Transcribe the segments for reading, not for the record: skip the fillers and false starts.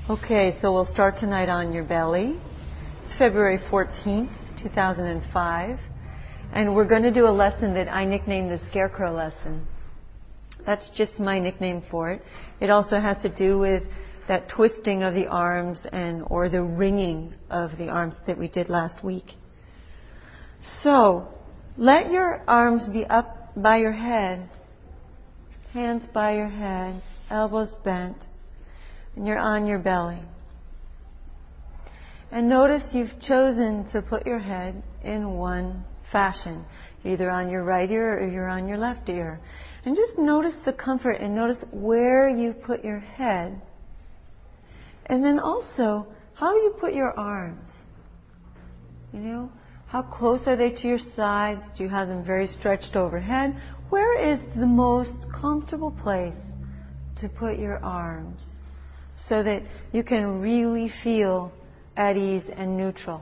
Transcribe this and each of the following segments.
Okay, so we'll start tonight on your belly. It's February 14th, 2005. And we're going to do a lesson that I nicknamed the Scarecrow lesson. That's just my nickname for it. It also has to do with that twisting of the arms or the wringing of the arms that we did last week. So, let your arms be up by your head, hands by your head, elbows bent, and you're on your belly. And notice you've chosen to put your head in one fashion, either on your right ear or you're on your left ear. And just notice the comfort and notice where you put your head. And then also, how you put your arms. You know, how close are they to your sides? Do you have them very stretched overhead? Where is the most comfortable place to put your arms so that you can really feel at ease and neutral?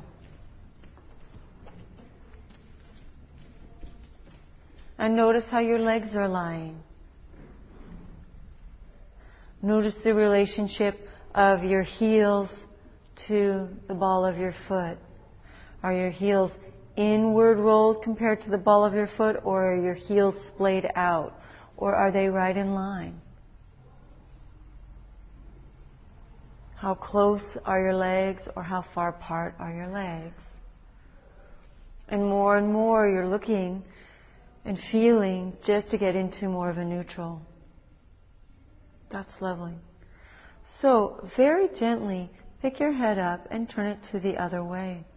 And notice how your legs are lying. Notice the relationship of your heels to the ball of your foot. Are your heels inward rolled compared to the ball of your foot, or are your heels splayed out? Or are they right in line? How close are your legs, or how far apart are your legs? And more you're looking and feeling just to get into more of a neutral. That's lovely. So, very gently, pick your head up and turn it to the other way.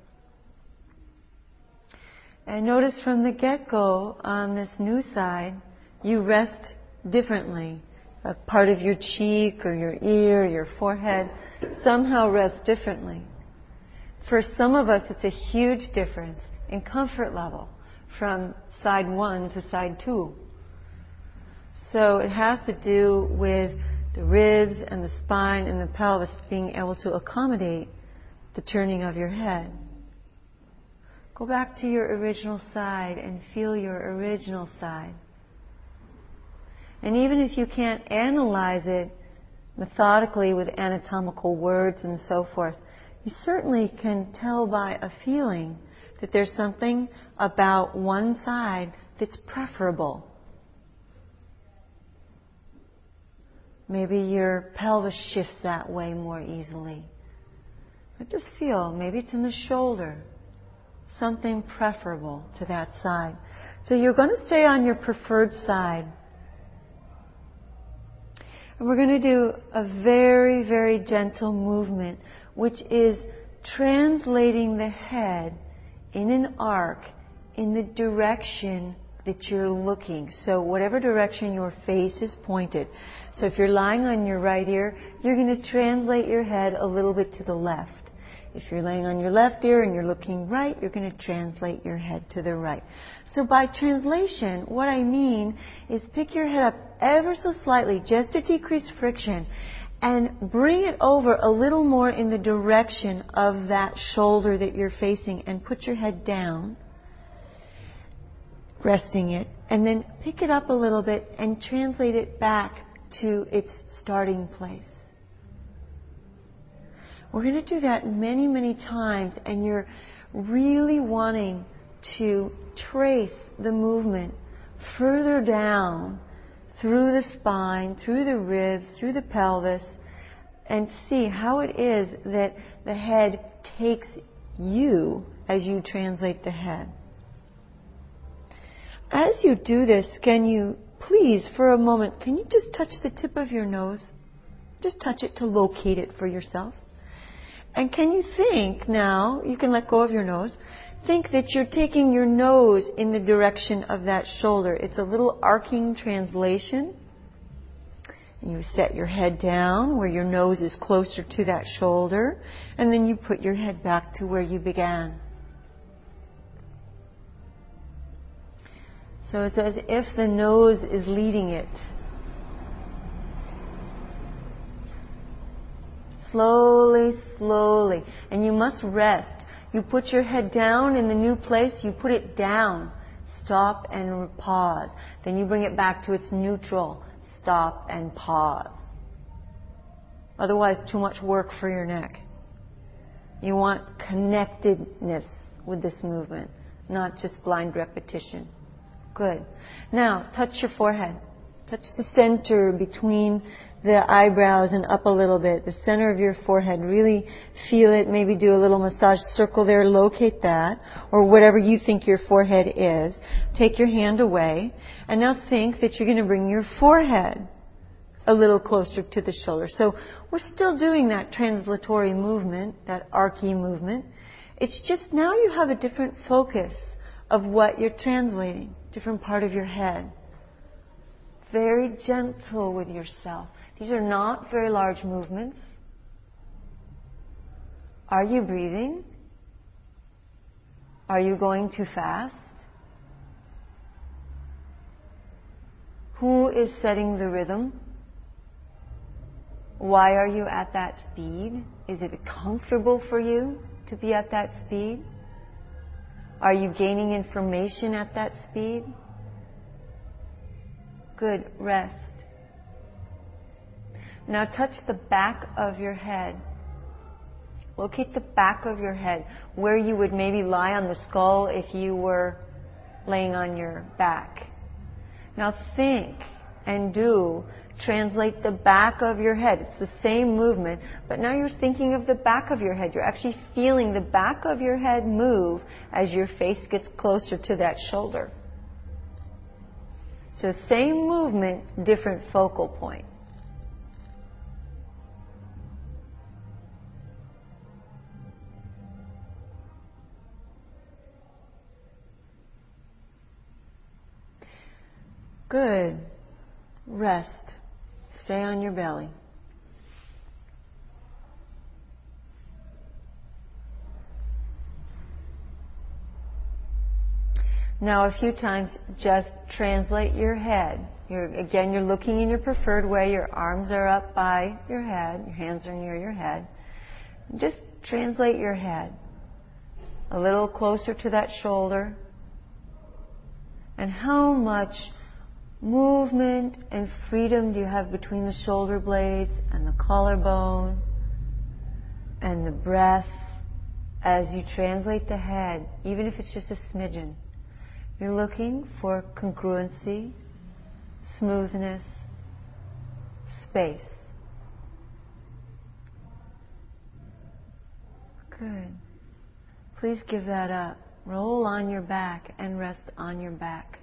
And notice from the get-go, on this new side, you rest differently. A part of your cheek or your ear, your forehead, somehow rests differently. For some of us, it's a huge difference in comfort level from side 1 to side 2. So it has to do with the ribs and the spine and the pelvis being able to accommodate the turning of your head. Go back to your original side and feel your original side. And even if you can't analyze it methodically with anatomical words and so forth, you certainly can tell by a feeling that there's something about one side that's preferable. Maybe your pelvis shifts that way more easily. But just feel, maybe it's in the shoulder, something preferable to that side. So you're going to stay on your preferred side. And we're going to do a very, very gentle movement, which is translating the head in an arc in the direction that you're looking. So whatever direction your face is pointed. So if you're lying on your right ear, you're going to translate your head a little bit to the left. If you're laying on your left ear and you're looking right, you're going to translate your head to the right. So by translation, what I mean is pick your head up ever so slightly, just to decrease friction, and bring it over a little more in the direction of that shoulder that you're facing, and put your head down, resting it, and then pick it up a little bit and translate it back to its starting place. We're going to do that many, many times, and you're really wanting to trace the movement further down through the spine, through the ribs, through the pelvis, and see how it is that the head takes you as you translate the head. As you do this, can you please, for a moment, can you just touch the tip of your nose? Just touch it to locate it for yourself. And can you think now, you can let go of your nose, think that you're taking your nose in the direction of that shoulder. It's a little arcing translation. You set your head down where your nose is closer to that shoulder, and then you put your head back to where you began. So it's as if the nose is leading it. Slowly, slowly. And you must rest. You put your head down in the new place, you put it down. Stop and pause. Then you bring it back to its neutral. Stop and pause. Otherwise, too much work for your neck. You want connectedness with this movement, not just blind repetition. Good. Now, touch your forehead. Touch the center between the eyebrows and up a little bit, the center of your forehead. Really feel it. Maybe do a little massage circle there. Locate that, or whatever you think your forehead is. Take your hand away, and now think that you're going to bring your forehead a little closer to the shoulder. So we're still doing that translatory movement, that archy movement. It's just now you have a different focus of what you're translating, different part of your head. Very gentle with yourself. These are not very large movements. Are you breathing? Are you going too fast? Who is setting the rhythm? Why are you at that speed? Is it comfortable for you to be at that speed? Are you gaining information at that speed? Good. Rest. Now touch the back of your head. Locate the back of your head, where you would maybe lie on the skull if you were laying on your back. Now think and translate the back of your head. It's the same movement, but now you're thinking of the back of your head. You're actually feeling the back of your head move as your face gets closer to that shoulder. So same movement, different focal point. Good. Rest. Stay on your belly. Now a few times, just translate your head. You're looking in your preferred way. Your arms are up by your head. Your hands are near your head. Just translate your head a little closer to that shoulder. And how much movement and freedom do you have between the shoulder blades and the collarbone and the breath as you translate the head, even if it's just a smidgen? You're looking for congruency, smoothness, space. Good. Please give that up. Roll on your back and rest on your back.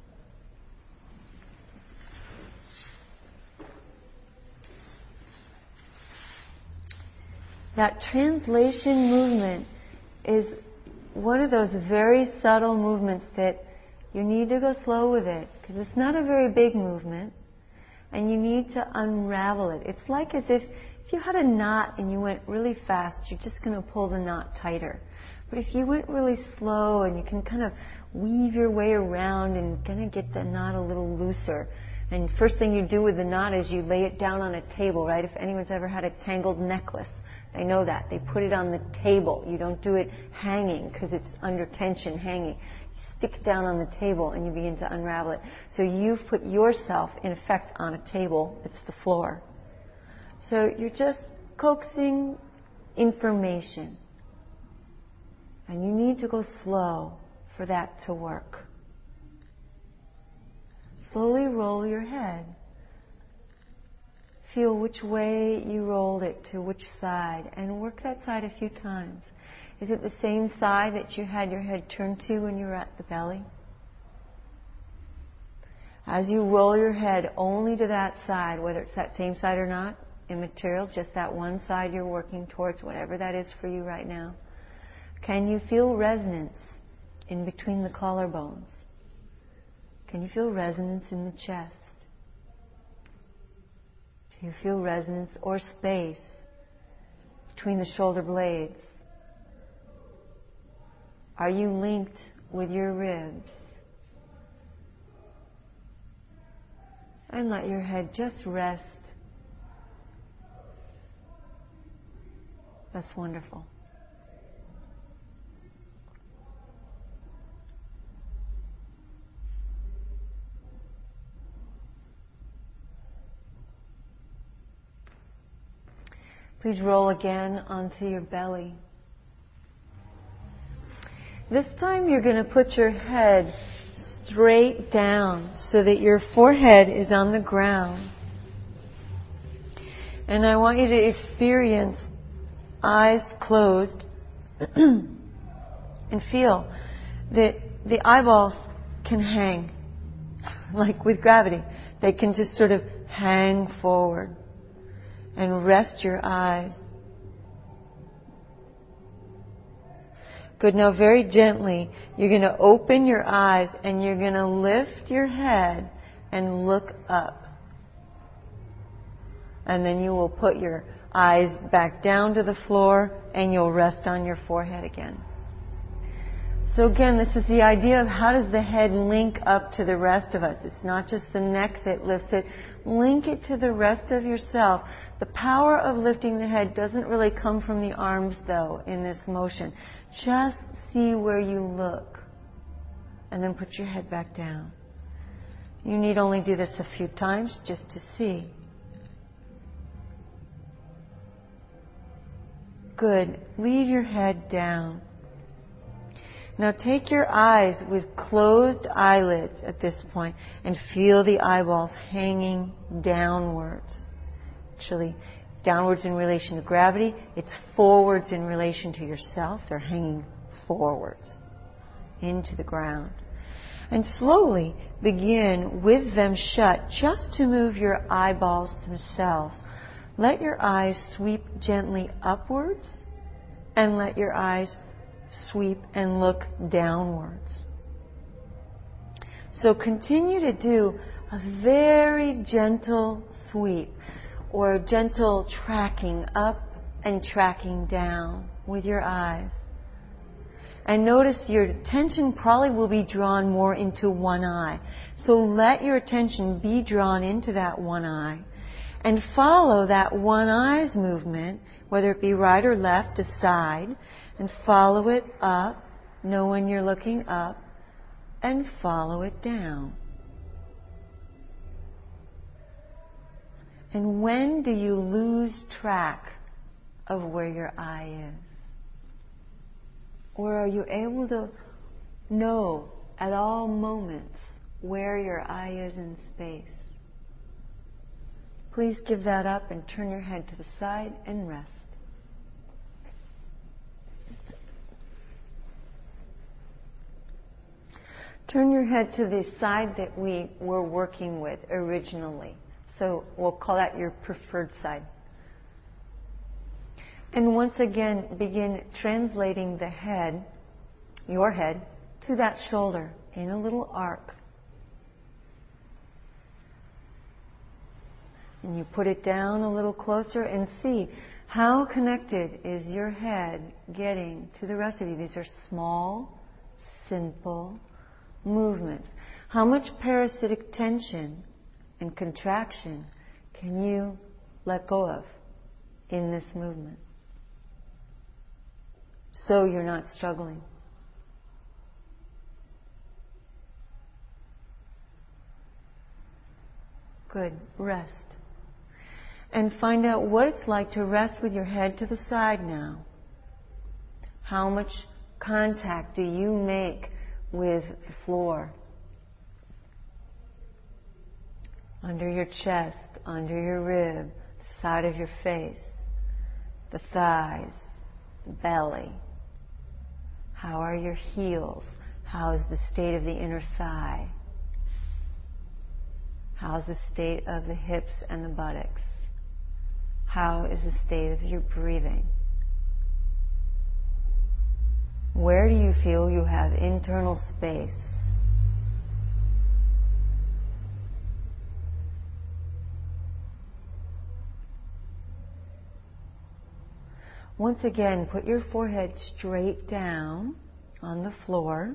That translation movement is one of those very subtle movements that you need to go slow with it, because it's not a very big movement, and you need to unravel it. It's like as if you had a knot and you went really fast, you're just going to pull the knot tighter. But if you went really slow and you can kind of weave your way around and kind of get the knot a little looser. And first thing you do with the knot is you lay it down on a table, right? If anyone's ever had a tangled necklace, they know that. They put it on the table. You don't do it hanging because it's under tension hanging. You stick it down on the table and you begin to unravel it. So you've put yourself, in effect, on a table. It's the floor. So you're just coaxing information. And you need to go slow for that to work. Slowly roll your head. Feel which way you rolled it to which side, and work that side a few times. Is it the same side that you had your head turned to when you were at the belly? As you roll your head only to that side, whether it's that same side or not, immaterial, just that one side you're working towards, whatever that is for you right now. Can you feel resonance in between the collarbones? Can you feel resonance in the chest? Do you feel resonance or space between the shoulder blades? Are you linked with your ribs? And let your head just rest. That's wonderful. Please roll again onto your belly. This time you're going to put your head straight down so that your forehead is on the ground. And I want you to experience eyes closed and feel that the eyeballs can hang, like with gravity. They can just sort of hang forward and rest your eyes. Good. Now very gently, you're going to open your eyes and you're going to lift your head and look up. And then you will put your eyes back down to the floor and you'll rest on your forehead again. So again, this is the idea of how does the head link up to the rest of us. It's not just the neck that lifts it. Link it to the rest of yourself. The power of lifting the head doesn't really come from the arms, though, in this motion. Just see where you look. And then put your head back down. You need only do this a few times just to see. Good. Leave your head down. Now take your eyes with closed eyelids at this point and feel the eyeballs hanging downwards. Actually, downwards in relation to gravity. It's forwards in relation to yourself. They're hanging forwards into the ground. And slowly begin with them shut just to move your eyeballs themselves. Let your eyes sweep gently upwards and let your eyes sweep and look downwards. So continue to do a very gentle sweep or gentle tracking up and tracking down with your eyes. And notice your attention probably will be drawn more into one eye. So let your attention be drawn into that one eye and follow that one eye's movement, whether it be right or left, aside, and follow it up. Know when you're looking up and follow it down. And when do you lose track of where your eye is? Or are you able to know at all moments where your eye is in space? Please give that up and turn your head to the side and rest. Turn your head to the side that we were working with originally. So we'll call that your preferred side. And once again, begin translating the head, your head, to that shoulder in a little arc. And you put it down a little closer and see how connected is your head getting to the rest of you. These are small, simple movements. How much parasitic tension and contraction can you let go of in this movement so you're not struggling? Good. Rest. And find out what it's like to rest with your head to the side now. How much contact do you make with the floor? Under your chest, under your rib, the side of your face, the thighs, the belly. How are your heels? How is the state of the inner thigh? How's the state of the hips and the buttocks? How is the state of your breathing? Where do you feel you have internal space? Once again, put your forehead straight down on the floor.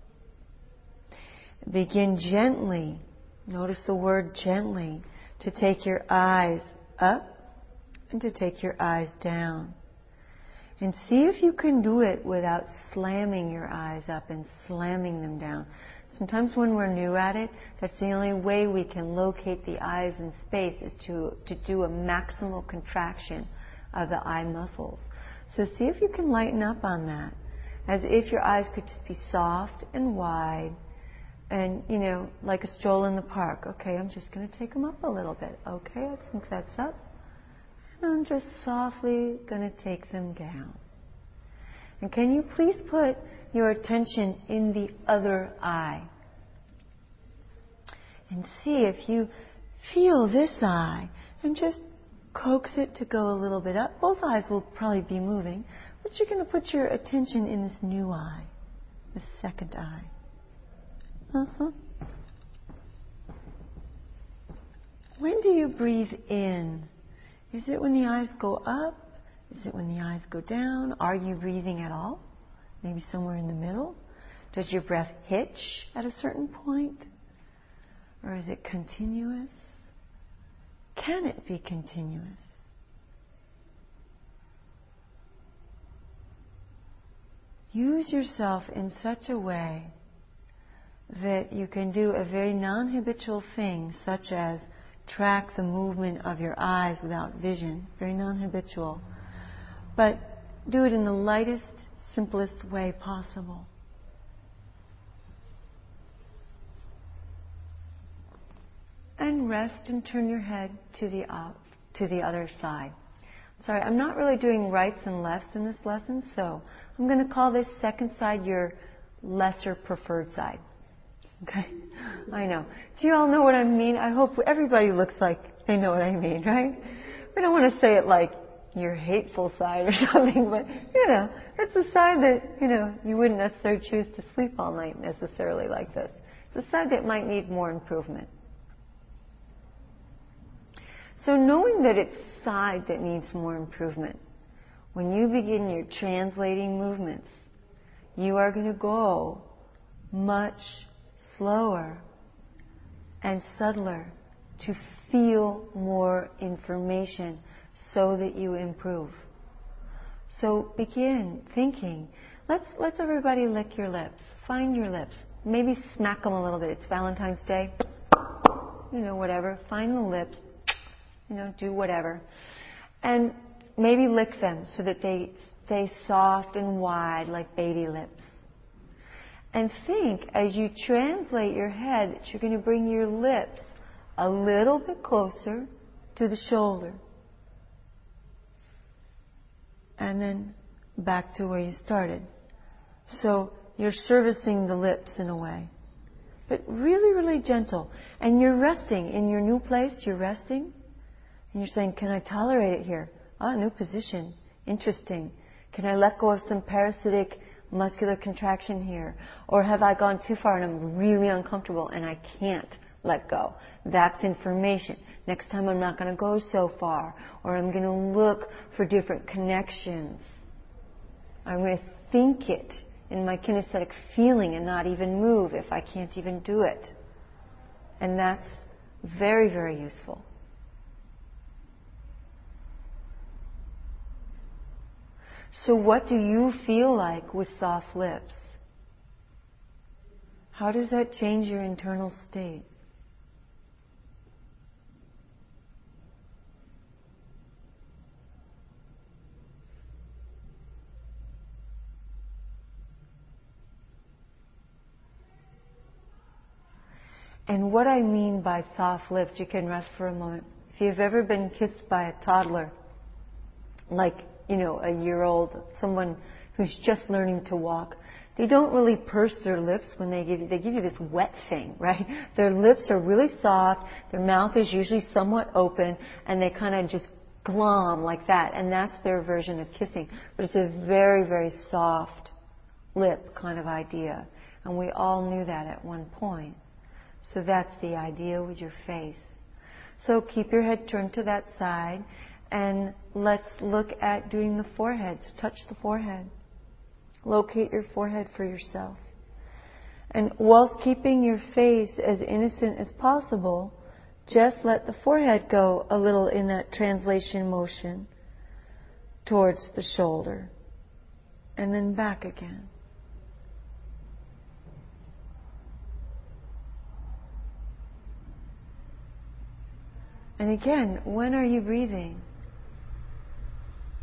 Begin gently, notice the word gently, to take your eyes up and to take your eyes down. And see if you can do it without slamming your eyes up and slamming them down. Sometimes when we're new at it, that's the only way we can locate the eyes in space is to do a maximal contraction of the eye muscles. So see if you can lighten up on that, as if your eyes could just be soft and wide, and, like a stroll in the park. Okay, I'm just going to take them up a little bit. Okay, I think that's up. And I'm just softly going to take them down. And can you please put your attention in the other eye? And see if you feel this eye, and just coax it to go a little bit up. Both eyes will probably be moving, but you're going to put your attention in this new eye, this second eye. When do you breathe in? Is it when the eyes go up? Is it when the eyes go down? Are you breathing at all? Maybe somewhere in the middle? Does your breath hitch at a certain point? Or is it continuous? Can it be continuous? Use yourself in such a way that you can do a very non-habitual thing, such as track the movement of your eyes without vision, very non-habitual, but do it in the lightest, simplest way possible. And rest and turn your head to the other side. Sorry, I'm not really doing rights and lefts in this lesson, so I'm going to call this second side your lesser preferred side. Okay? I know. Do you all know what I mean? I hope everybody looks like they know what I mean, right? We don't want to say it like your hateful side or something, but, it's the side that, you wouldn't necessarily choose to sleep all night necessarily like this. It's a side that might need more improvement. So knowing that it's side that needs more improvement, when you begin your translating movements, you are going to go much slower and subtler to feel more information so that you improve. So begin thinking. Let's everybody lick your lips. Find your lips. Maybe smack them a little bit. It's Valentine's Day. Whatever. Find the lips. Do whatever. And maybe lick them so that they stay soft and wide like baby lips. And think, as you translate your head, that you're going to bring your lips a little bit closer to the shoulder. And then back to where you started. So you're servicing the lips in a way. But really, really gentle. And you're resting in your new place. You're resting. And you're saying, can I tolerate it here? New position. Interesting. Can I let go of some parasitic muscular contraction here? Or have I gone too far and I'm really uncomfortable and I can't let go? That's information. Next time I'm not going to go so far. Or I'm going to look for different connections. I'm going to think it in my kinesthetic feeling and not even move if I can't even do it. And that's very, very useful. So what do you feel like with soft lips? How does that change your internal state? And what I mean by soft lips, you can rest for a moment. If you've ever been kissed by a toddler, like, a year-old, someone who's just learning to walk, they don't really purse their lips when they give you this wet thing, right? Their lips are really soft, their mouth is usually somewhat open, and they kind of just glom like that, and that's their version of kissing. But it's a very, very soft lip kind of idea, and we all knew that at one point. So that's the idea with your face. So keep your head turned to that side, and let's look at doing the forehead. Touch the forehead. Locate your forehead for yourself. And whilst keeping your face as innocent as possible, just let the forehead go a little in that translation motion towards the shoulder. And then back again. And again, when are you breathing?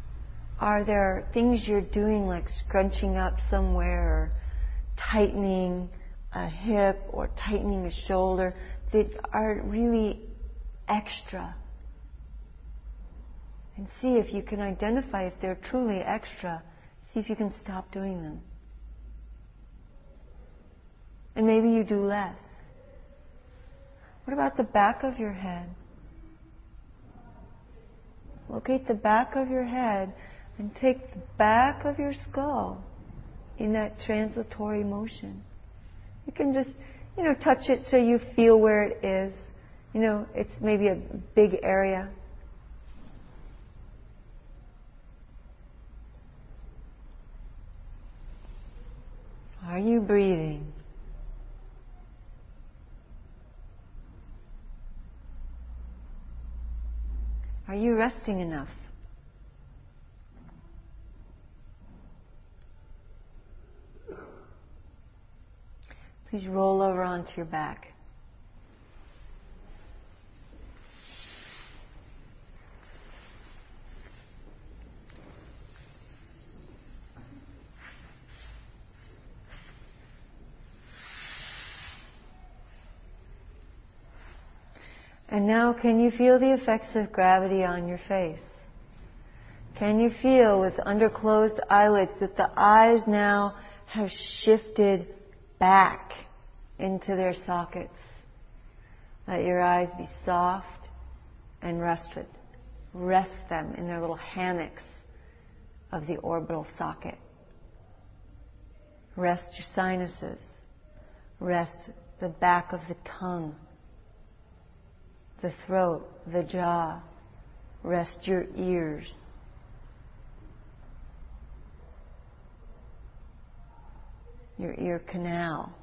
Are there things you're doing like scrunching up somewhere or tightening a hip or tightening a shoulder that are really extra? And see if you can identify if they're truly extra. See if you can stop doing them. And maybe you do less. What about the back of your head? Locate the back of your head and take the back of your skull in that transitory motion. You can just, touch it so you feel where it is. It's maybe a big area. Are you breathing? Are you resting enough? Please roll over onto your back. And now, can you feel the effects of gravity on your face? Can you feel with under closed eyelids that the eyes now have shifted back into their sockets? Let your eyes be soft and rested. Rest them in their little hammocks of the orbital socket. Rest your sinuses. Rest the back of the tongue, the throat, the jaw. Rest your ears. Your ear canal.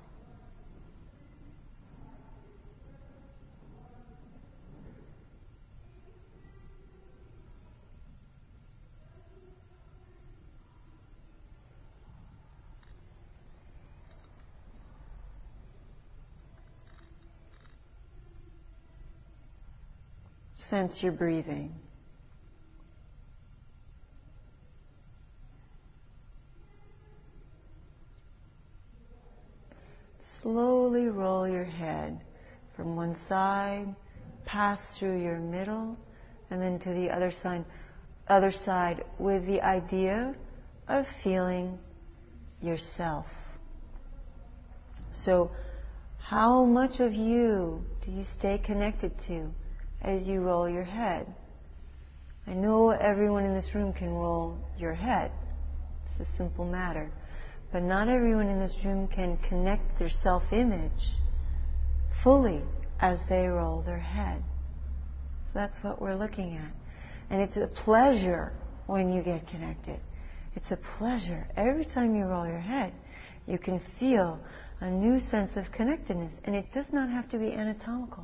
Sense your breathing. Slowly roll your head from one side, pass through your middle, and then to the other side with the idea of feeling yourself. So, how much of you do you stay connected to as you roll your head? I know everyone in this room can roll your head. It's a simple matter. But not everyone in this room can connect their self-image fully as they roll their head. So that's what we're looking at. And it's a pleasure when you get connected. It's a pleasure. Every time you roll your head, you can feel a new sense of connectedness. And it does not have to be anatomical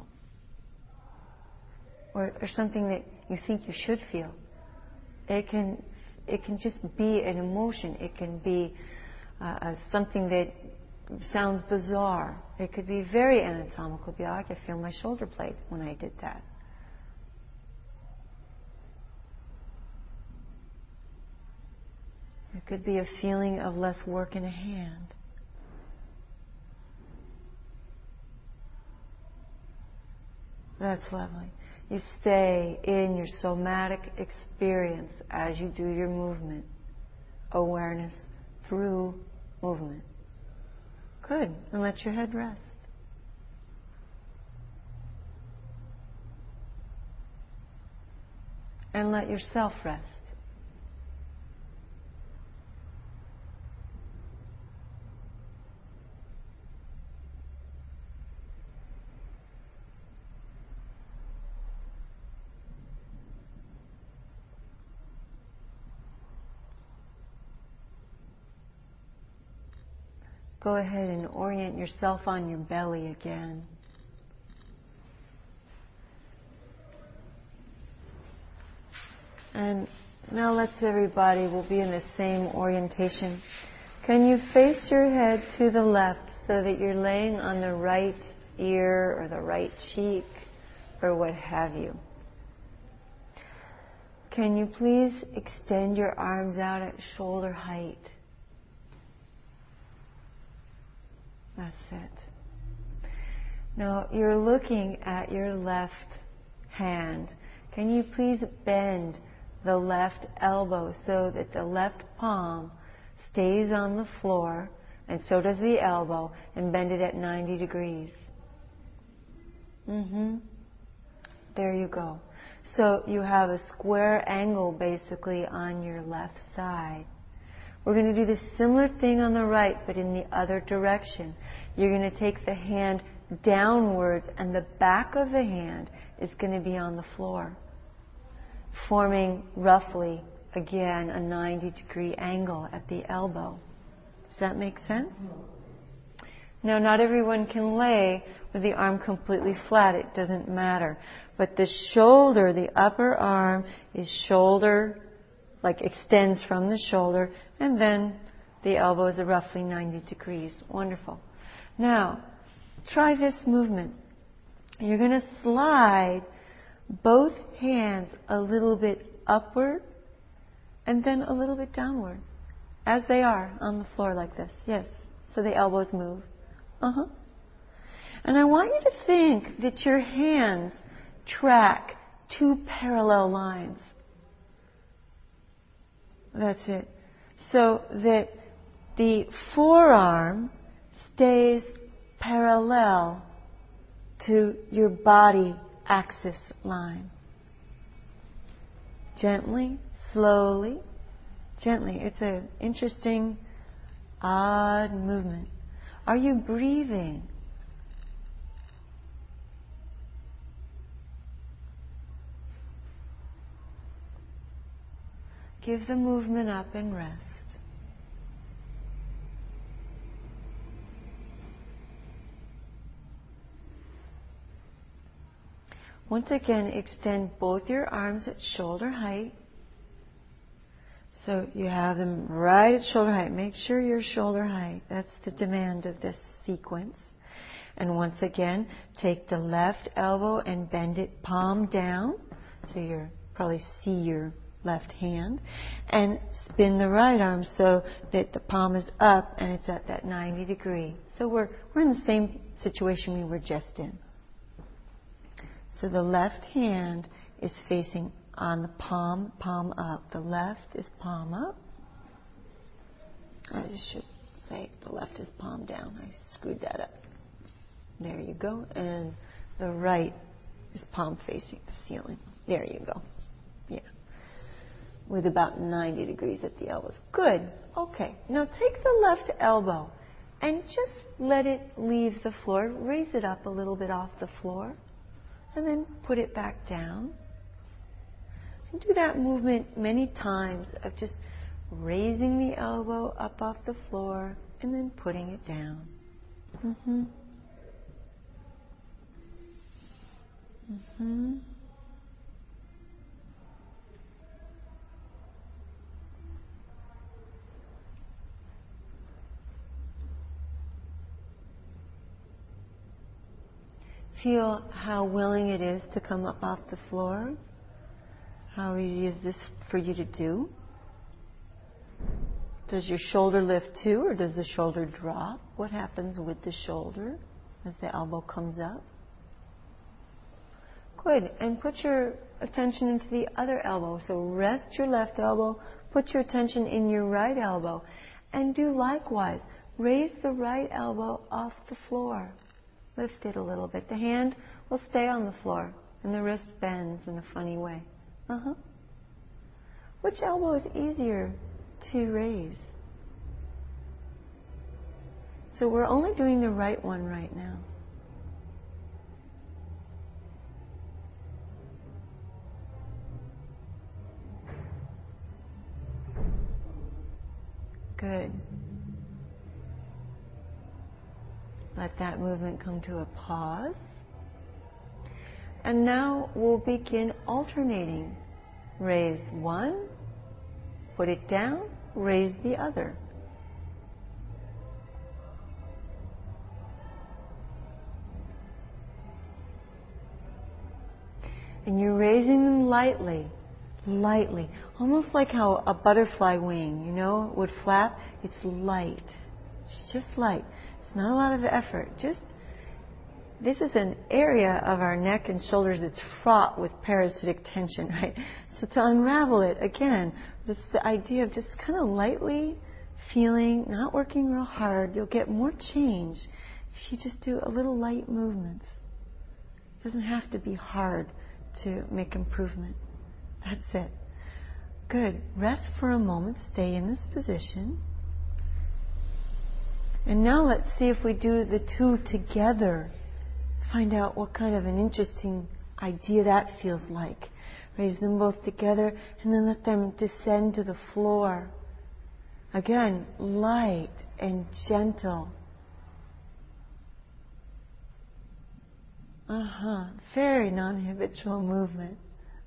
or something that you think you should feel. It can just be an emotion. It can be something that sounds bizarre. It could be very anatomical. It'd be, I could feel my shoulder blade when I did that. It could be a feeling of less work in a hand. That's lovely. You stay in your somatic experience as you do your movement. Awareness through movement. Good. And let your head rest. And let yourself rest. Go ahead and orient yourself on your belly again. And now let's everybody, we'll be in the same orientation. Can you face your head to the left so that you're laying on the right ear or the right cheek or what have you? can you please extend your arms out at shoulder height? That's it. Now you're looking at your left hand. Can you please bend the left elbow so that the left palm stays on the floor, and so does the elbow, and bend it at 90 degrees. There you go. So you have a square angle basically on your left side. We're going to do the similar thing on the right, but in the other direction. You're going to take the hand downwards, and the back of the hand is going to be on the floor, forming roughly, again, a 90-degree angle at the elbow. Does that make sense? Now, not everyone can lay with the arm completely flat. It doesn't matter. But the shoulder, the upper arm, is shoulder, like extends from the shoulder, and then the elbow is roughly 90 degrees. Wonderful. Now, try this movement. You're going to slide both hands a little bit upward and then a little bit downward, as they are on the floor like this. Yes. So the elbows move. And I want you to think that your hands track two parallel lines. That's it. So that the forearm stays parallel to your body axis line. Gently, slowly, gently. It's an interesting, odd movement. Are you breathing? Give the movement up and rest. Once again, extend both your arms at shoulder height. So you have them right at shoulder height. Make sure you're shoulder height. That's the demand of this sequence. And once again, take the left elbow and bend it palm down. So you probably see your left hand. And spin the right arm so that the palm is up and it's at that 90 degree. So we're in the same situation we were just in. So the left hand is facing on the palm, palm up. The left is palm up. I just should say the left is palm down. I screwed that up. There you go. And the right is palm facing the ceiling. There you go. Yeah. With about 90 degrees at the elbows. Good. Okay. Now take the left elbow and just let it leave the floor. Raise it up a little bit off the floor. And then put it back down. And do that movement many times of just raising the elbow up off the floor and then putting it down. Feel how willing it is to come up off the floor. How easy is this for you to do? Does your shoulder lift too, or does the shoulder drop? What happens with the shoulder as the elbow comes up? Good. And put your attention into the other elbow. So rest your left elbow, put your attention in your right elbow, and do likewise. Raise the right elbow off the floor. Lift it a little bit. The hand will stay on the floor, and the wrist bends in a funny way. Which elbow is easier to raise? So we're only doing the right one right now. Good. Let that movement come to a pause. And now we'll begin alternating. Raise one, put it down, raise the other. And you're raising them lightly, lightly. Almost like how a butterfly wing, would flap. It's light. It's just light. It's not a lot of effort. This is an area of our neck and shoulders that's fraught with parasitic tension, right? So to unravel it, again, this is the idea of just kind of lightly feeling, not working real hard. You'll get more change if you just do a little light movements. It doesn't have to be hard to make improvement. That's it. Good. Rest for a moment. Stay in this position. And now let's see if we do the two together. Find out what kind of an interesting idea that feels like. Raise them both together and then let them descend to the floor. Again, light and gentle. Very non-habitual movement.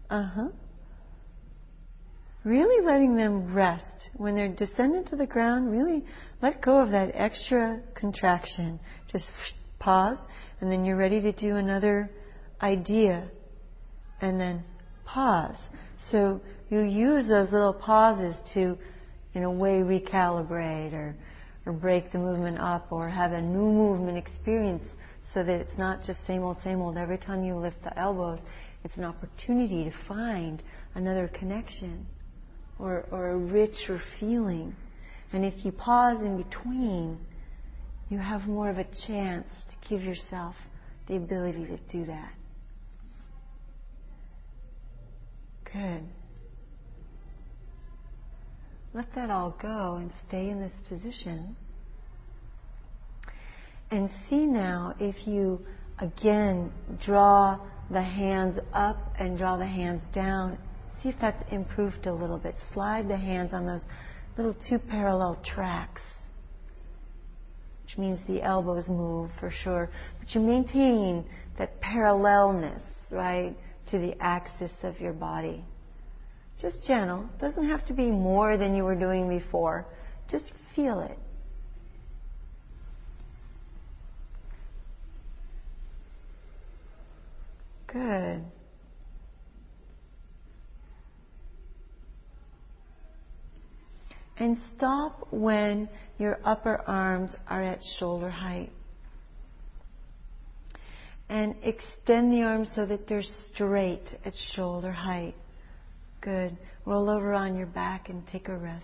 Really letting them rest. When they're descended to the ground, really let go of that extra contraction. Just pause, and then you're ready to do another idea. And then pause. So you use those little pauses to, in a way, recalibrate or break the movement up or have a new movement experience so that it's not just same old, same old. Every time you lift the elbows, it's an opportunity to find another connection or a richer feeling. And if you pause in between, you have more of a chance to give yourself the ability to do that. Good. Let that all go and stay in this position. And see now if you again draw the hands up and draw the hands down. See if that's improved a little bit. Slide the hands on those little two parallel tracks, which means the elbows move for sure. But you maintain that parallelness, right, to the axis of your body. Just gentle. Doesn't have to be more than you were doing before. Just feel it. Good. And stop when your upper arms are at shoulder height. And extend the arms so that they're straight at shoulder height. Good. Roll over on your back and take a rest.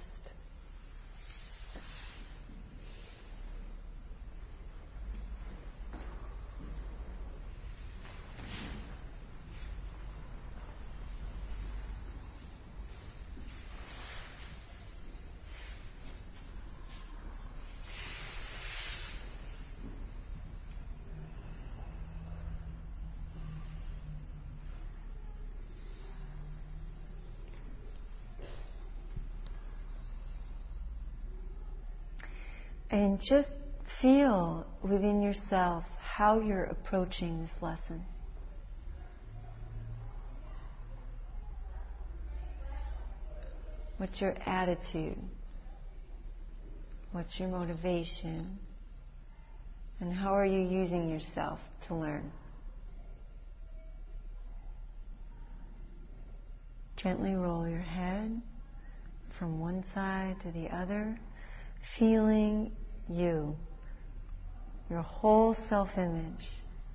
And just feel within yourself how you're approaching this lesson. What's your attitude? What's your motivation? And how are you using yourself to learn? Gently roll your head from one side to the other, feeling you, your whole self-image.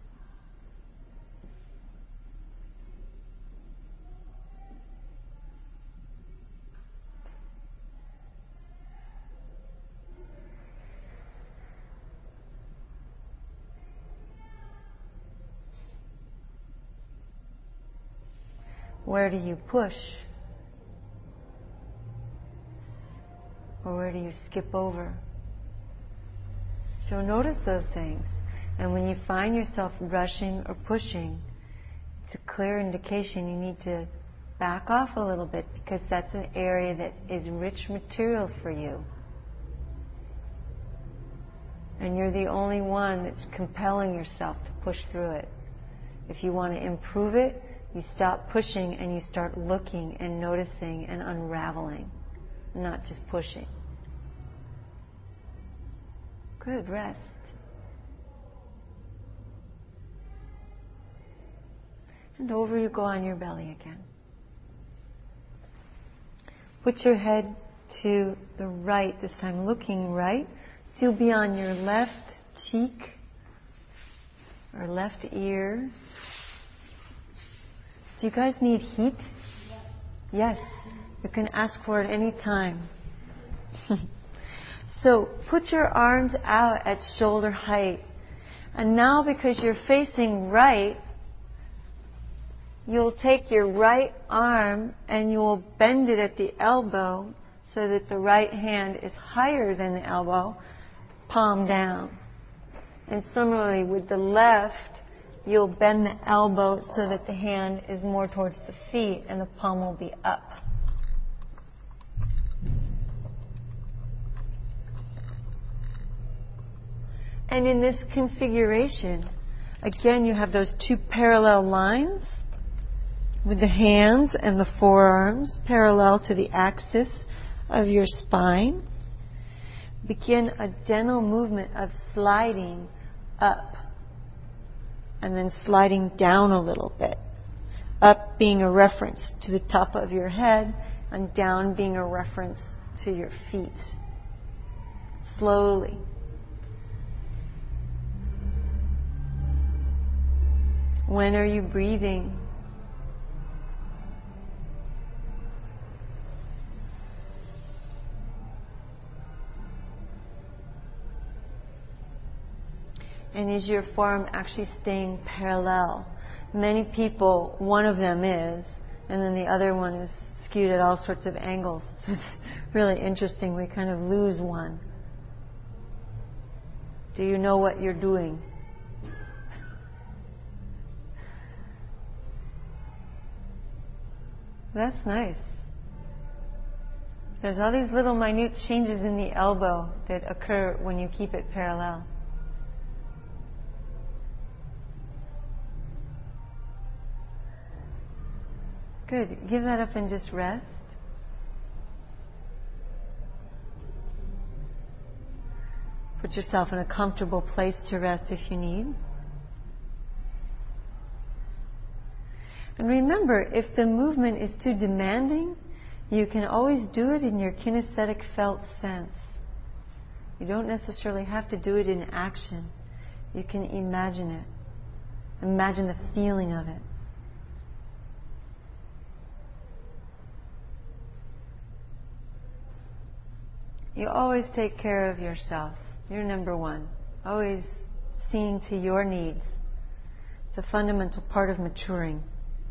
Where do you push? Or where do you skip over? So notice those things. And when you find yourself rushing or pushing, it's a clear indication you need to back off a little bit, because that's an area that is rich material for you. And you're the only one that's compelling yourself to push through it. If you want to improve it, you stop pushing and you start looking and noticing and unraveling, not just pushing. Good, rest. And over you go on your belly again. Put your head to the right this time, looking right. So you'll be on your left cheek or left ear. Do you guys need heat? Yes. You can ask for it any time. So put your arms out at shoulder height. And now because you're facing right, you'll take your right arm and you will bend it at the elbow so that the right hand is higher than the elbow, palm down. And similarly with the left, you'll bend the elbow so that the hand is more towards the feet and the palm will be up. And in this configuration, again, you have those two parallel lines with the hands and the forearms parallel to the axis of your spine. Begin a gentle movement of sliding up and then sliding down a little bit. Up being a reference to the top of your head and down being a reference to your feet. Slowly. When are you breathing? And is your forearm actually staying parallel? Many people, one of them is, and then the other one is skewed at all sorts of angles. So it's really interesting. We kind of lose one. Do you know what you're doing? That's nice. There's all these little minute changes in the elbow that occur when you keep it parallel. Good. Give that up and just rest. Put yourself in a comfortable place to rest if you need. And remember, if the movement is too demanding, you can always do it in your kinesthetic felt sense. You don't necessarily have to do it in action. You can imagine it. Imagine the feeling of it. You always take care of yourself. You're number one. Always seeing to your needs. It's a fundamental part of maturing.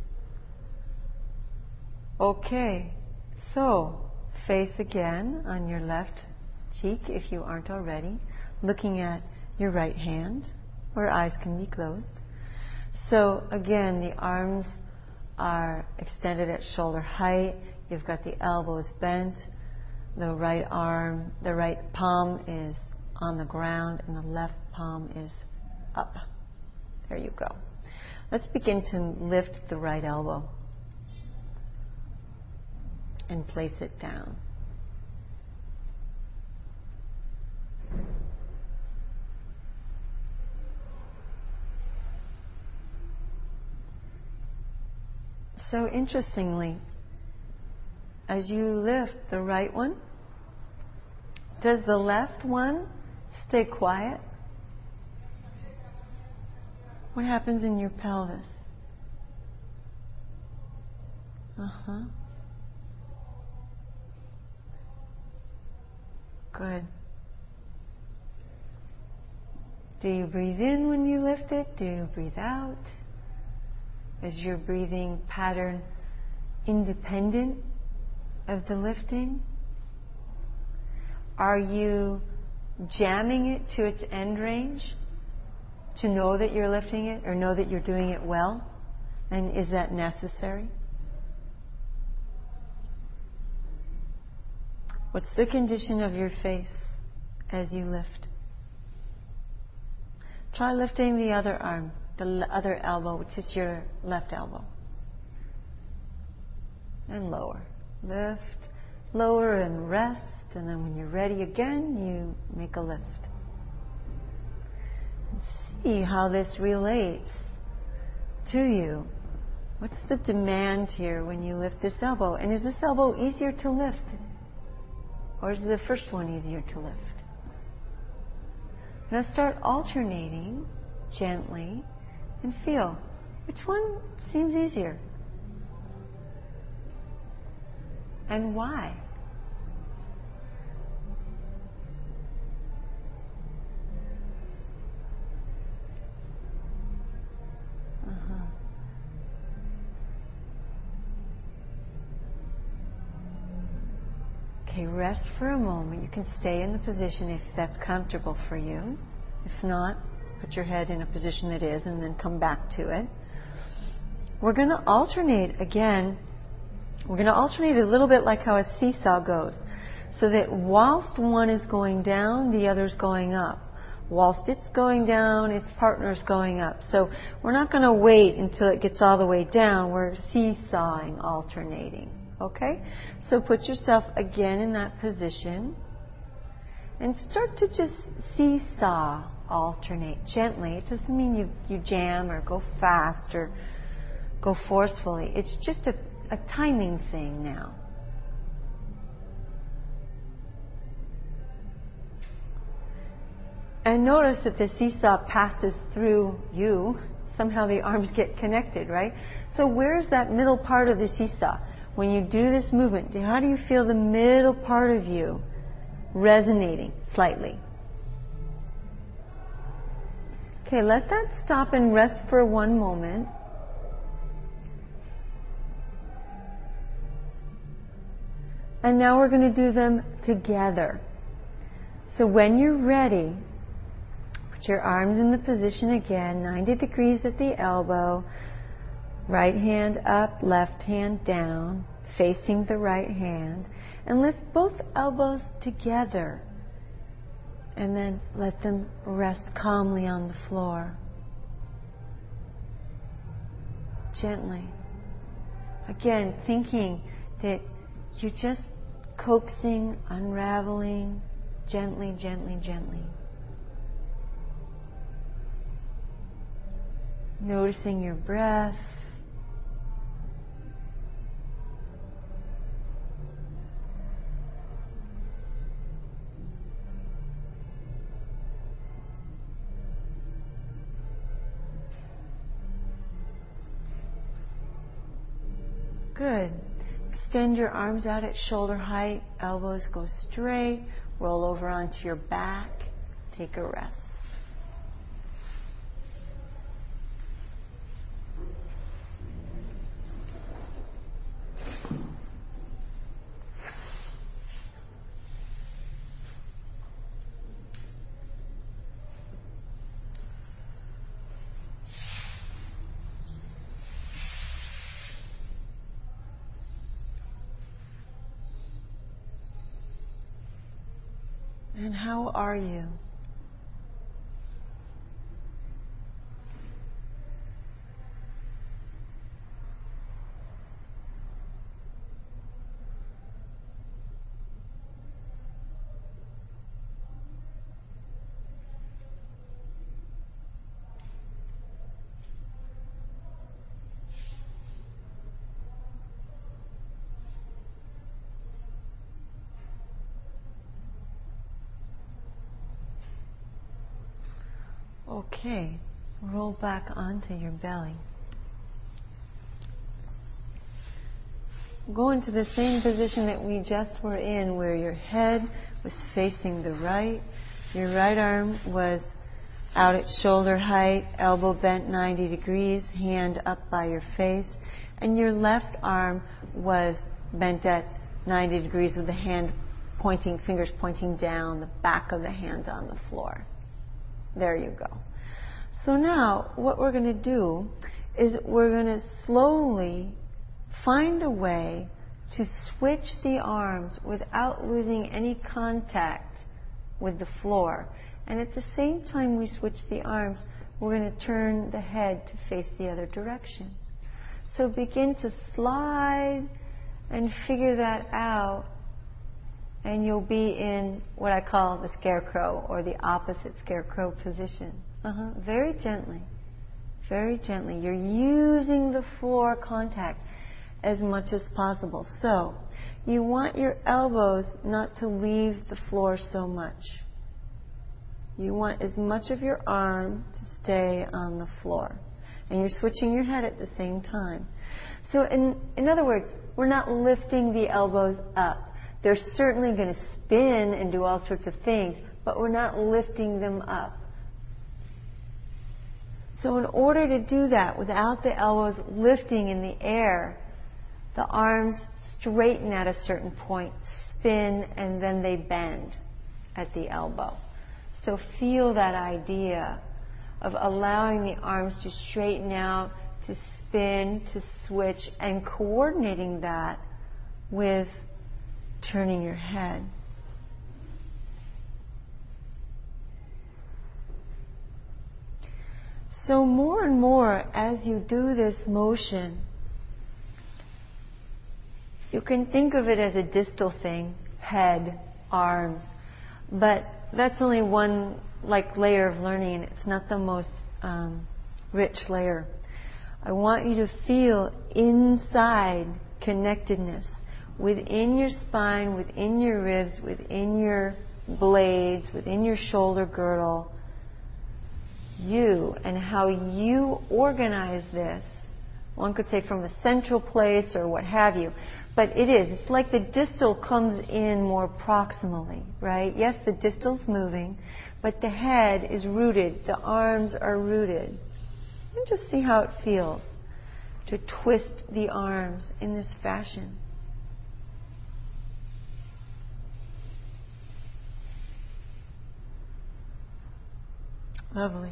Okay, so face again on your left cheek if you aren't already, looking at your right hand where eyes can be closed. So again, the arms are extended at shoulder height. You've got the elbows bent. The right arm, the right palm is on the ground and the left palm is up. There you go. Let's begin to lift the right elbow and place it down. So interestingly, as you lift the right one, does the left one stay quiet? What happens in your pelvis? Good. Do you breathe in when you lift it? Do you breathe out? Is your breathing pattern independent of the lifting? Are you jamming it to its end range to know that you're lifting it or know that you're doing it well? And is that necessary? What's the condition of your face as you lift? Try lifting the other arm, the other elbow, which is your left elbow. And lower. Lift, lower and rest. And then when you're ready again, you make a lift. And see how this relates to you What's the demand here when you lift this elbow? And is this elbow easier to lift? Or is the first one easier to lift? Now start alternating gently and feel which one seems easier and why. Okay, rest for a moment. You can stay in the position if that's comfortable for you. If not, put your head in a position that is and then come back to it. We're going to alternate again. We're going to alternate a little bit like how a seesaw goes. So that whilst one is going down, the other's going up. Whilst it's going down, its partner's going up. So we're not going to wait until it gets all the way down. We're seesawing, alternating. Okay? So put yourself again in that position and start to just seesaw, alternate gently. It doesn't mean you jam or go fast or go forcefully. It's just a timing thing now. And notice that the seesaw passes through you. Somehow the arms get connected, right? So where's that middle part of the seesaw? When you do this movement, how do you feel the middle part of you resonating slightly? Okay, let that stop and rest for one moment. And now we're going to do them together. So when you're ready, put your arms in the position again, 90 degrees at the elbow. Right hand up, left hand down, facing the right hand. And lift both elbows together. And then let them rest calmly on the floor. Gently. Again, thinking that you're just coaxing, unraveling, gently, gently, gently. Noticing your breath. Good. Extend your arms out at shoulder height. Elbows go straight. Roll over onto your back. Take a rest. And how are you? Okay, roll back onto your belly. Go into the same position that we just were in, where your head was facing the right, your right arm was out at shoulder height, elbow bent 90 degrees, hand up by your face, and your left arm was bent at 90 degrees with the hand pointing, fingers pointing down, the back of the hand on the floor. There you go. So now what we're going to do is we're going to slowly find a way to switch the arms without losing any contact with the floor. And at the same time we switch the arms, we're going to turn the head to face the other direction. So begin to slide and figure that out, and you'll be in what I call the scarecrow or the opposite scarecrow position. Very gently. Very gently. You're using the floor contact as much as possible. So, you want your elbows not to leave the floor so much. You want as much of your arm to stay on the floor. And you're switching your head at the same time. So in other words, we're not lifting the elbows up. They're certainly going to spin and do all sorts of things, but we're not lifting them up. So in order to do that without the elbows lifting in the air, the arms straighten at a certain point, spin, and then they bend at the elbow. So feel that idea of allowing the arms to straighten out, to spin, to switch, and coordinating that with turning your head. So more and more as you do this motion, you can think of it as a distal thing, head, arms, but that's only one layer of learning, and it's not the most rich layer. I want you to feel inside connectedness within your spine, within your ribs, within your blades, within your shoulder girdle, you and how you organize this. One could say from a central place or what have you. But it's like the distal comes in more proximally, right? Yes, the distal's moving, but the head is rooted. The arms are rooted. And just see how it feels to twist the arms in this fashion. Lovely.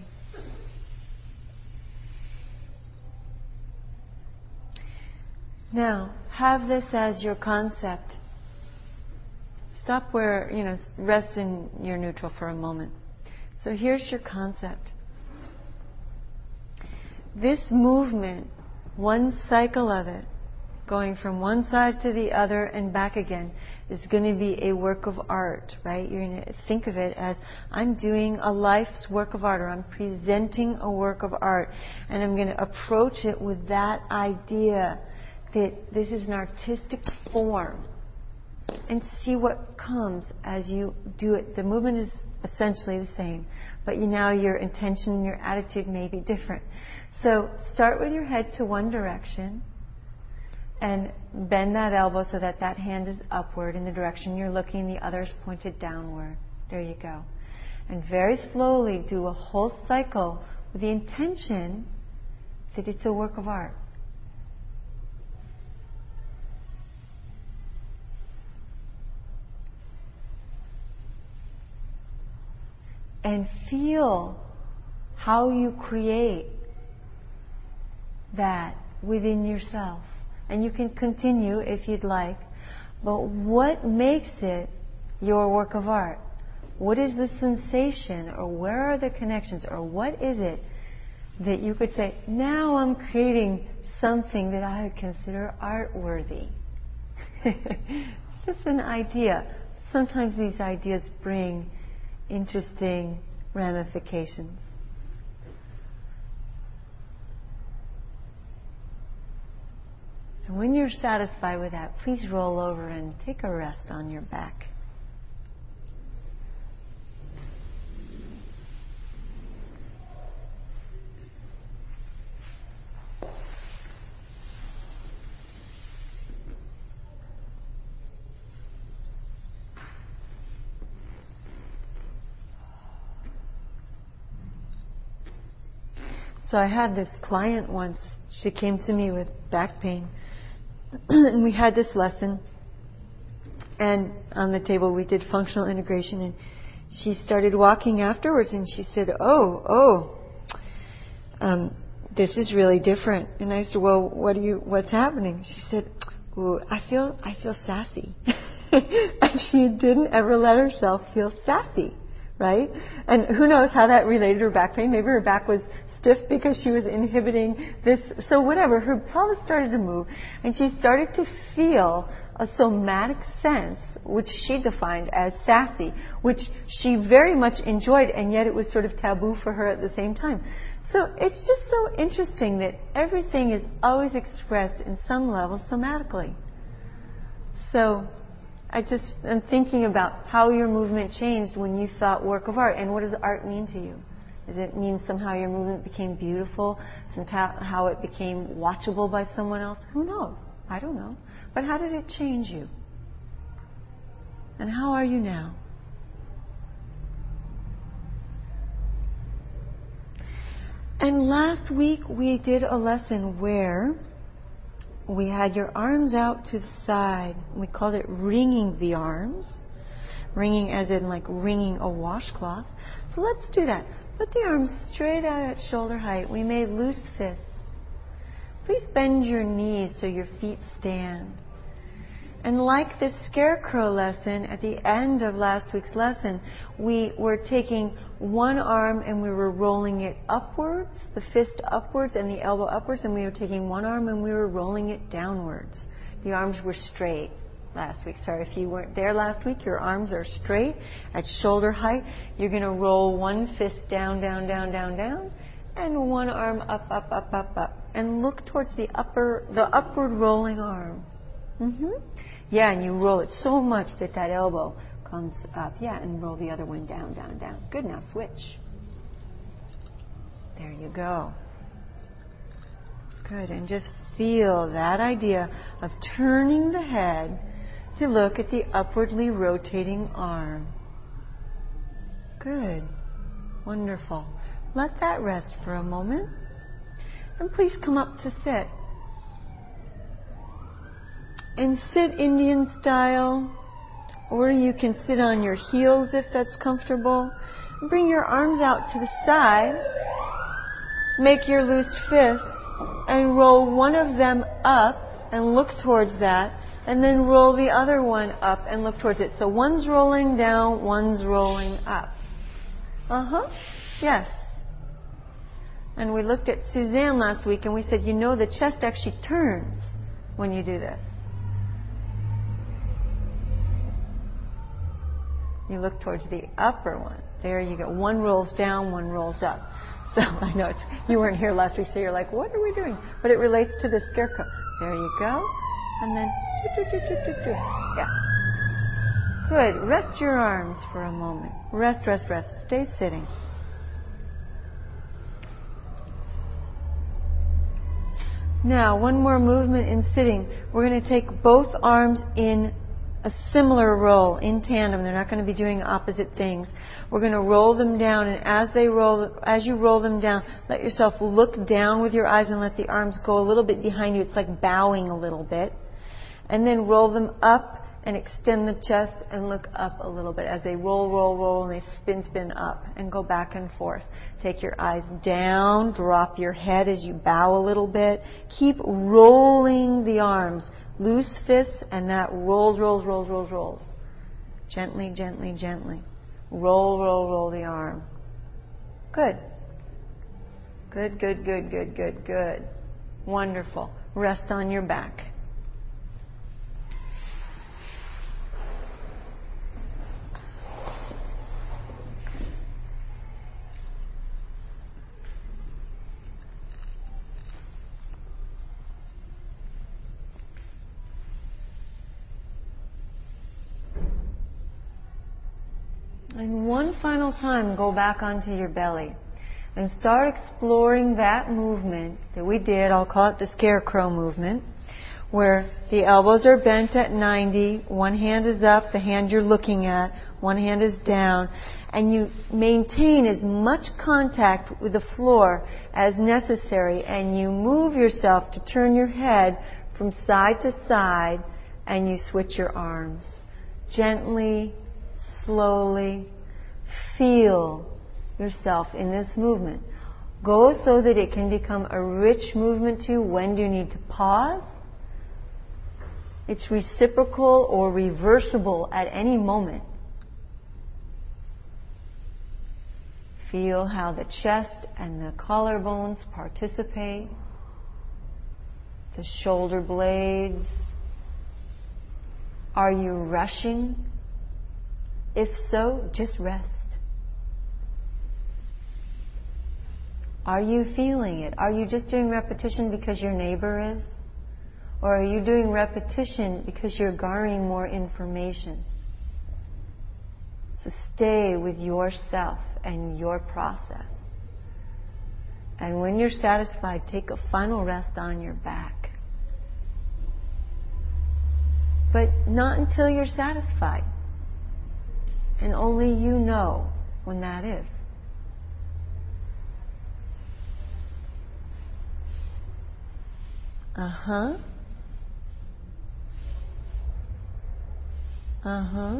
Now, have this as your concept. Stop where, rest in your neutral for a moment. So here's your concept. This movement, one cycle of it, going from one side to the other and back again, is going to be a work of art, right? You're going to think of it as, I'm doing a life's work of art, or I'm presenting a work of art, and I'm going to approach it with that idea that this is an artistic form, and see what comes as you do it. The movement is essentially the same, but now your intention and your attitude may be different. So start with your head to one direction and bend that elbow so that that hand is upward in the direction you're looking, the other is pointed downward. There you go. And very slowly do a whole cycle with the intention that it's a work of art. And feel how you create that within yourself. And you can continue if you'd like. But what makes it your work of art? What is the sensation, or where are the connections, or what is it that you could say, now I'm creating something that I would consider art-worthy? It's just an idea. Sometimes these ideas bring interesting ramifications. And when you're satisfied with that, please roll over and take a rest on your back. So I had this client once. She came to me with back pain. And we had this lesson. And on the table we did functional integration. And she started walking afterwards and she said, this is really different. And I said, well, what's happening? She said, ooh, I feel sassy. And she didn't ever let herself feel sassy, right? And who knows how that related to her back pain. Maybe her back was stiff because she was inhibiting this. So whatever, her pelvis started to move and she started to feel a somatic sense, which she defined as sassy, which she very much enjoyed, and yet it was sort of taboo for her at the same time. So it's just so interesting that everything is always expressed in some level somatically. So I'm thinking about how your movement changed when you thought work of art, and what does art mean to you? Does it mean somehow your movement became beautiful, somehow it became watchable by someone else? Who knows? I don't know. But how did it change you? And how are you now? And last week we did a lesson where we had your arms out to the side. We called it wringing the arms. Wringing as in like wringing a washcloth. So let's do that. Put the arms straight out at shoulder height. We made loose fists. Please bend your knees so your feet stand. And like the scarecrow lesson, at the end of last week's lesson, we were taking one arm and we were rolling it upwards, the fist upwards and the elbow upwards, and we were taking one arm and we were rolling it downwards. The arms were straight last week. Sorry if you weren't there last week. Your arms are straight at shoulder height. You're going to roll one fist down, down, down, down, down, and one arm up, up, up, up, up. And look towards the upward rolling arm. Yeah, and you roll it so much that that elbow comes up. Yeah, and roll the other one down, down, down. Good, now switch. There you go. Good, and just feel that idea of turning the head to look at the upwardly rotating arm. Good. Wonderful. Let that rest for a moment. And please come up to sit. And sit Indian style, or you can sit on your heels if that's comfortable. Bring your arms out to the side. Make your loose fist and roll one of them up and look towards that, and then roll the other one up and look towards it. So one's rolling down, one's rolling up. Yes. And we looked at Suzanne last week and we said, the chest actually turns when you do this. You look towards the upper one. There you go. One rolls down, one rolls up. So I know you weren't here last week, so you're like, what are we doing? But it relates to the scarecrow. There you go. And then, yeah. Good. Rest your arms for a moment. Rest, rest, rest. Stay sitting. Now, one more movement in sitting. We're going to take both arms in a similar roll in tandem. They're not going to be doing opposite things. We're going to roll them down, and as you roll them down, let yourself look down with your eyes and let the arms go a little bit behind you. It's like bowing a little bit. And then roll them up and extend the chest and look up a little bit as they roll, roll, roll, and they spin, spin up and go back and forth. Take your eyes down, drop your head as you bow a little bit. Keep rolling the arms. Loose fists, and that rolls, rolls, rolls, rolls, rolls. Gently, gently, gently. Roll, roll, roll the arm. Good. Good, good, good, good, good, good. Wonderful. Rest on your back. And one final time, go back onto your belly and start exploring that movement that we did. I'll call it the scarecrow movement, where the elbows are bent at 90, one hand is up, the hand you're looking at, one hand is down, and you maintain as much contact with the floor as necessary, and you move yourself to turn your head from side to side, and you switch your arms. Gently, slowly, feel yourself in this movement. Go so that it can become a rich movement to you. When do you need to pause? It's reciprocal or reversible at any moment. Feel how the chest and the collarbones participate, the shoulder blades. Are you rushing? If so, just rest. Are you feeling it? Are you just doing repetition because your neighbor is? Or are you doing repetition because you're garnering more information? So stay with yourself and your process. And when you're satisfied, take a final rest on your back. But not until you're satisfied. And only you know when that is. Uh-huh. Uh-huh.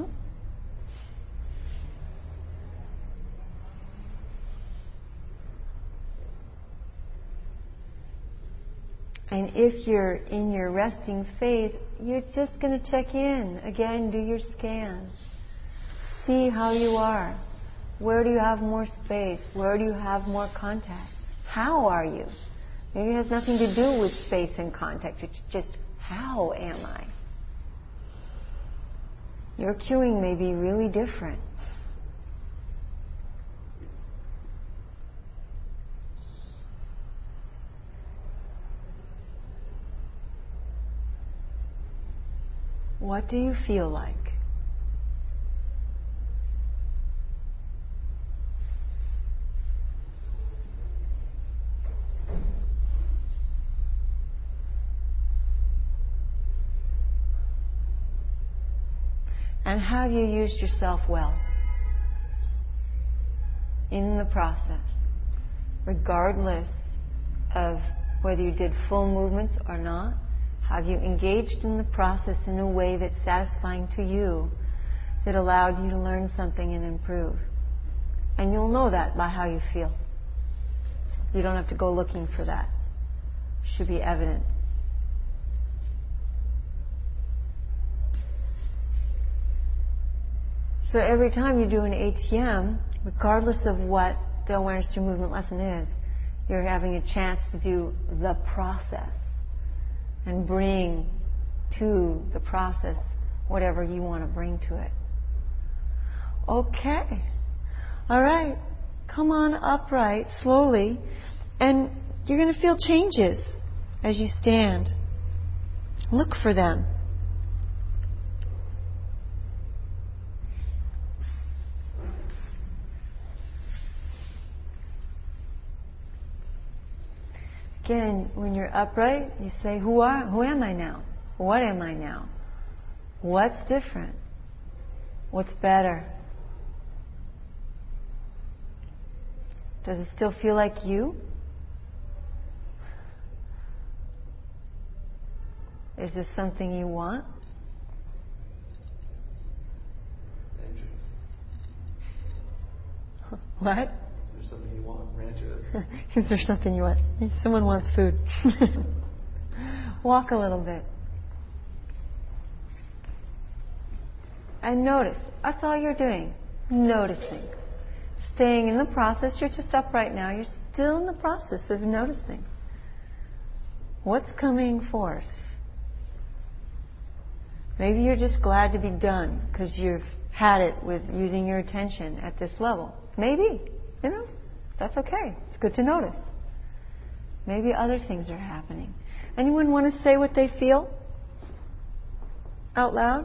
And if you're in your resting phase, you're just going to check in. Again, do your scans. See how you are. Where do you have more space? Where do you have more contact? How are you? Maybe it has nothing to do with space and contact. It's just, how am I? Your cueing may be really different. What do you feel like? And have you used yourself well in the process, regardless of whether you did full movements or not? Have you engaged in the process in a way that's satisfying to you, that allowed you to learn something and improve? And you'll know that by how you feel. You don't have to go looking for that. It should be evident. So every time you do an ATM, regardless of what the awareness through movement lesson is, you're having a chance to do the process and bring to the process whatever you want to bring to it. Okay. All right. Come on upright slowly, and you're going to feel changes as you stand. Look for them. Again, when you're upright, you say, who am I now? What am I now? What's different? What's better? Does it still feel like you? Is this something you want? What? Is there something you want? Rancher. Is there something you want? Someone wants food. Walk a little bit. And notice. That's all you're doing. Noticing. Staying in the process. You're just upright now. You're still in the process of noticing. What's coming forth? Maybe you're just glad to be done because you've had it with using your attention at this level. Maybe. That's okay. It's good to notice. Maybe other things are happening. Anyone want to say what they feel? Out loud?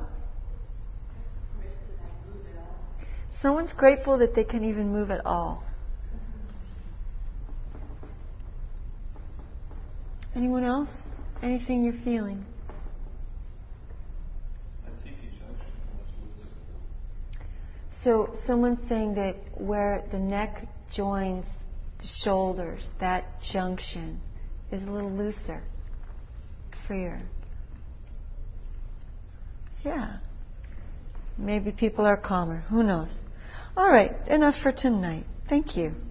Someone's grateful that they can even move at all. Anyone else? Anything you're feeling? So someone's saying that where the neck joins the shoulders, that junction is a little looser, freer. Yeah. Maybe people are calmer. Who knows? All right. Enough for tonight. Thank you.